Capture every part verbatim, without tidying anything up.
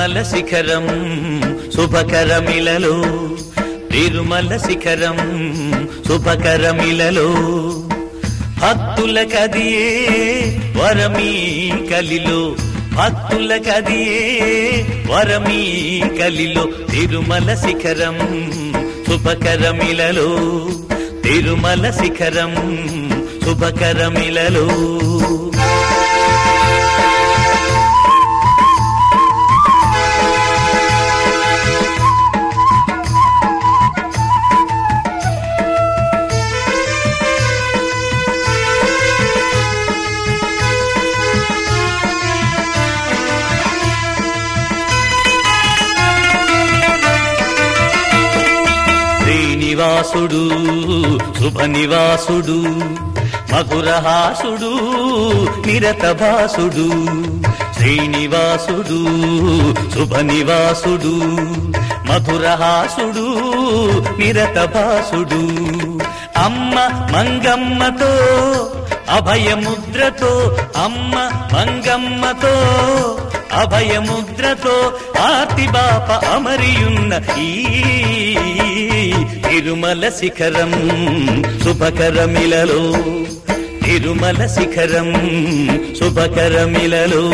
తిరుమల శిఖరం శుభకరమిలలో తిరుమల శిఖరం శుభకరమిలలో భక్తుల కదియే వరమీ కలిలో భక్తుల కదియే వరమీ కలిలో తిరుమల శిఖరం శుభకరమిలలో తిరుమల శిఖరం శుభకరమిలలో శ్రీనివాసుడు శుభనివాసుడు మధురహాసుడు నిరతభాసుడు శ్రీనివాసుడు శుభనివాసుడు మధురహాసుడు నిరతభాసుడు అమ్మ మంగమ్మతో అభయముద్రతో అమ్మ మంగమ్మతో అభయముద్రతో ఆర్తిబాప అమరియున్న ఈ తిరుమల శిఖరం శుభకరమిలలో తిరుమల శిఖరం శుభకరమిలలో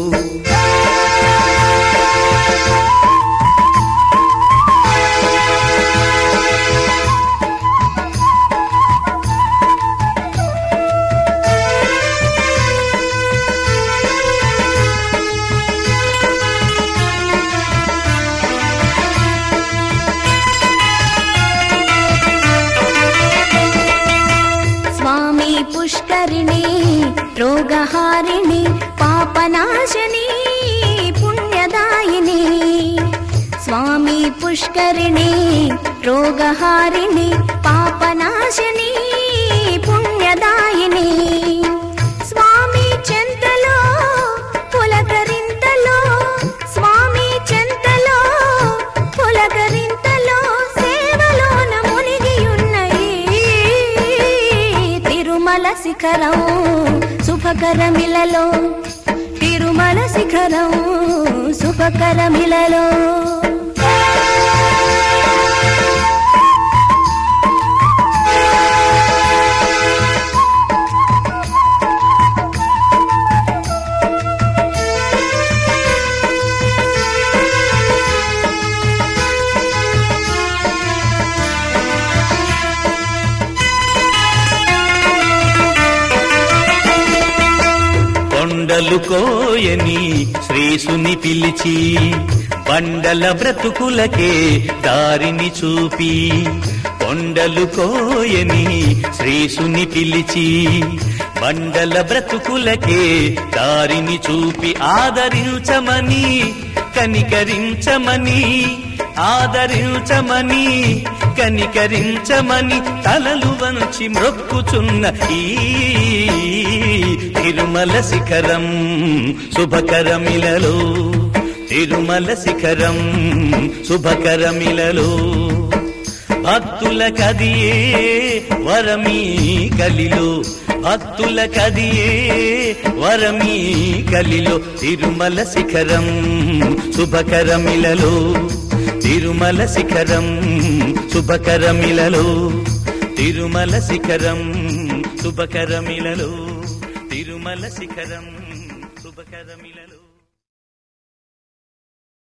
పుష్కరిణి రోగహారిణి పాపనాశిని పుణ్యదాయిని స్వామి పుష్కరిణి రోగహారిణి పాపనాశిని పుణ్యదాయిని స్వామి చెంతలో పులకరింతలో స్వామి చెంతలో పులకరింతలో సేవలోన మునిగియున్న తిరుమల శిఖరం శుభకరమిలలో తిరుమల శిఖరం శుభకరమిలలో కొండలు కోయని శ్రీసుని పిలిచి బండల బ్రతుకులకే దారిని చూపి కొండలు కోయని శ్రీసుని పిలిచి బండల బ్రతుకులకే దారిని చూపి ఆదరించమని కనికరించమని ఆదరించమని కనికరించమని తలలు వంచి మ్రొక్కుచున్న ఈ తిరుమల శిఖరం శుభకరమిలలో తిరుమల శిఖరం శుభకరమిలలో భక్తుల కదియే వరమీ కలిలో భక్తుల కదియే వరమీ కలిలో తిరుమల శిఖరం శుభకరమిలలో తిరుమల శిఖరం శుభకరమిలలో తిరుమల శిఖరం శుభకరమిలలో తిరుమల శిఖరం శుభకరమిలలో